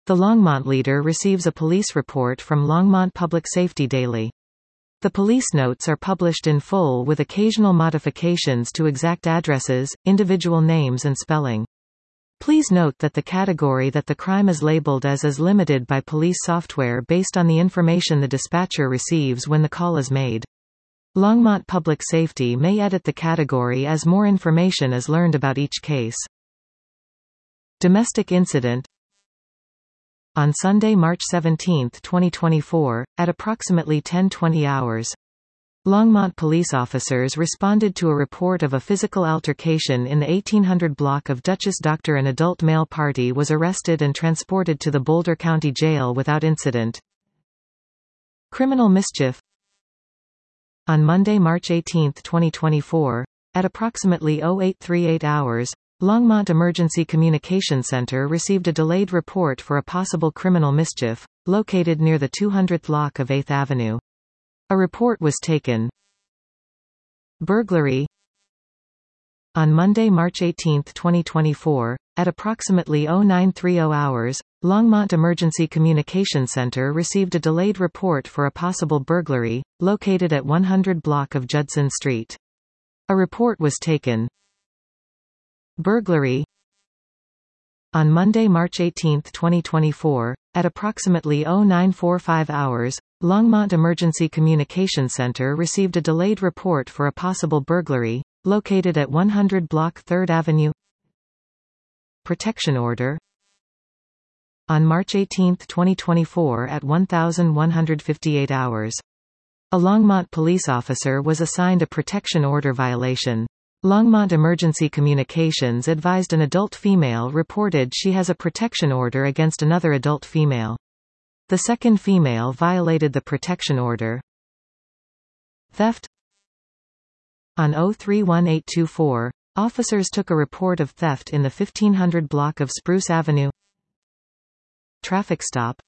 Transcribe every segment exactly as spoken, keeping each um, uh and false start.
The Longmont leader receives a police report from Longmont Public Safety Daily. The police notes are published in full with occasional modifications to exact addresses, individual names and spelling. Please note that the category that the crime is labeled as is limited by police software based on the information the dispatcher receives when the call is made. Longmont Public Safety may edit the category as more information is learned about each case. Domestic incident. On Sunday, March seventeenth, twenty twenty-four, at approximately ten twenty hours, Longmont police officers responded to a report of a physical altercation in the eighteen hundred block of Dutchess. Doctor An adult male party was arrested and transported to the Boulder County Jail without incident. Criminal mischief. On Monday, March eighteenth, twenty twenty-four, at approximately oh eight thirty-eight hours, Longmont Emergency Communication Center received a delayed report for a possible criminal mischief, located near the two hundredth block of eighth Avenue. A report was taken. Burglary. On Monday, March eighteenth, twenty twenty-four, at approximately oh nine thirty hours, Longmont Emergency Communication Center received a delayed report for a possible burglary, located at one hundred block of Judson Street. A report was taken. Burglary. On Monday, March eighteenth, twenty twenty-four, at approximately oh nine forty-five hours, Longmont Emergency Communication Center received a delayed report for a possible burglary, located at one hundred block third Avenue. Protection order. On March eighteenth, twenty twenty-four at one thousand one hundred fifty-eight hours, a Longmont police officer was assigned a protection order violation. Longmont Emergency Communications advised an adult female reported she has a protection order against another adult female. The second female violated the protection order. Theft. On oh three one eight two four, officers took a report of theft in the fifteen hundred block of Spruce Avenue. Traffic stop.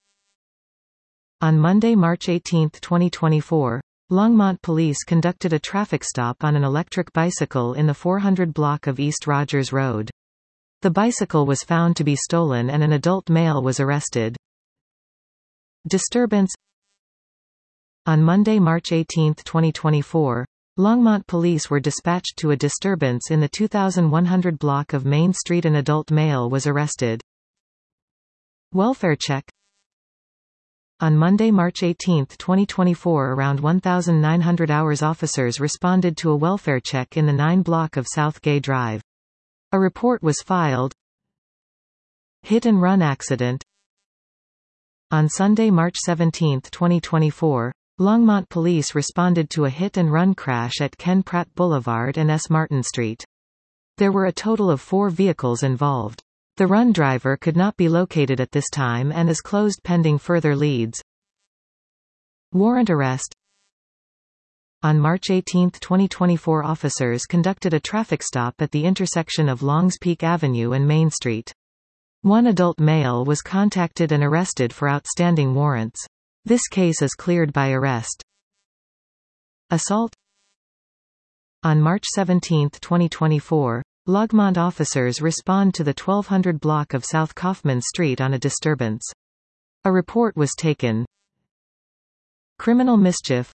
On Monday, March eighteenth, twenty twenty-four, Longmont police conducted a traffic stop on an electric bicycle in the four hundred block of East Rogers Road. The bicycle was found to be stolen and an adult male was arrested. Disturbance. On Monday, March eighteenth, twenty twenty-four, Longmont police were dispatched to a disturbance in the two thousand one hundred block of Main Street. An adult male was arrested. Welfare check. On Monday, March eighteenth, twenty twenty-four, around one thousand nine hundred hours, officers responded to a welfare check in the nine block of South Gay Drive. A report was filed. Hit and run accident. On Sunday, March seventeenth, twenty twenty-four, Longmont police responded to a hit-and-run crash at Ken Pratt Boulevard and S. Martin Street. There were a total of four vehicles involved. The run driver could not be located at this time and is closed pending further leads. Warrant arrest. On March eighteenth, twenty twenty-four, officers conducted a traffic stop at the intersection of Longs Peak Avenue and Main Street. One adult male was contacted and arrested for outstanding warrants. This case is cleared by arrest. Assault. On March seventeenth, twenty twenty-four, Longmont officers respond to the twelve hundred block of South Kaufman Street on a disturbance. A report was taken. Criminal mischief.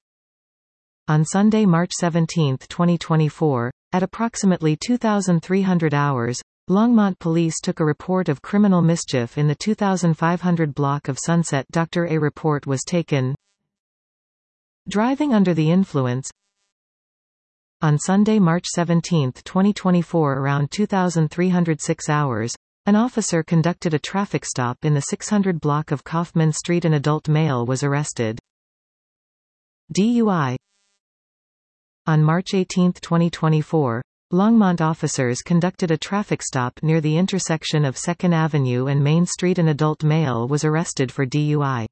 On Sunday, March seventeenth, twenty twenty-four, at approximately two thousand three hundred hours, Longmont police took a report of criminal mischief in the two thousand five hundred block of Sunset. Doctor A report was taken. Driving under the influence. On Sunday, March seventeenth, twenty twenty-four, around two thousand three hundred six hours, an officer conducted a traffic stop in the six hundred block of Kaufman Street. An adult male was arrested. D U I. On March eighteenth, twenty twenty-four, Longmont officers conducted a traffic stop near the intersection of second Avenue and Main Street. An adult male was arrested for D U I.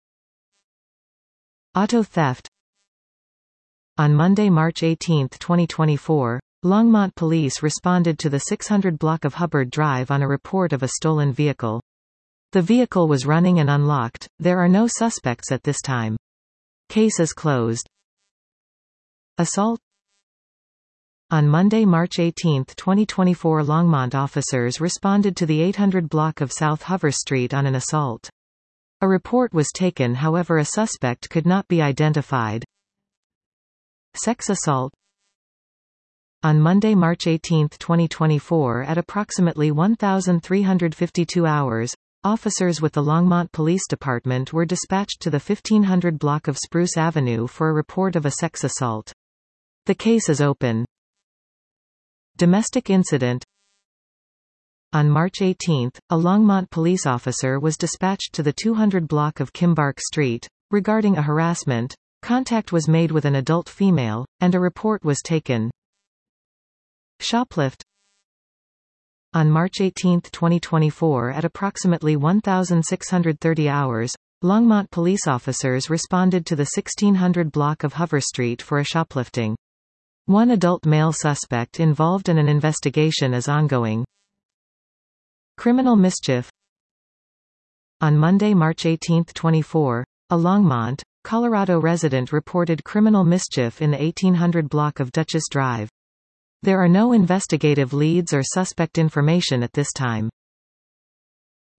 Auto theft. On Monday, March eighteenth, twenty twenty-four, Longmont police responded to the six hundred block of Hubbard Drive on a report of a stolen vehicle. The vehicle was running and unlocked. There are no suspects at this time. Case is closed. Assault. On Monday, March eighteenth, twenty twenty-four, Longmont officers responded to the eight hundred block of South Hover Street on an assault. A report was taken, however a suspect could not be identified. Sex assault. On Monday, March eighteenth, twenty twenty-four, at approximately one thousand three hundred fifty-two hours, officers with the Longmont Police Department were dispatched to the fifteen hundred block of Spruce Avenue for a report of a sex assault. The case is open. Domestic incident. On March eighteenth, a Longmont police officer was dispatched to the two hundred block of Kimbark Street. Regarding a harassment, contact was made with an adult female, and a report was taken. Shoplift. On March eighteenth, twenty twenty-four, at approximately one thousand six hundred thirty hours, Longmont police officers responded to the sixteen hundred block of Hover Street for a shoplifting. One adult male suspect involved and an investigation is ongoing. Criminal mischief. On Monday, March eighteenth, twenty-four, a Longmont, Colorado resident reported criminal mischief in the eighteen hundred block of Dutchess Drive. There are no investigative leads or suspect information at this time.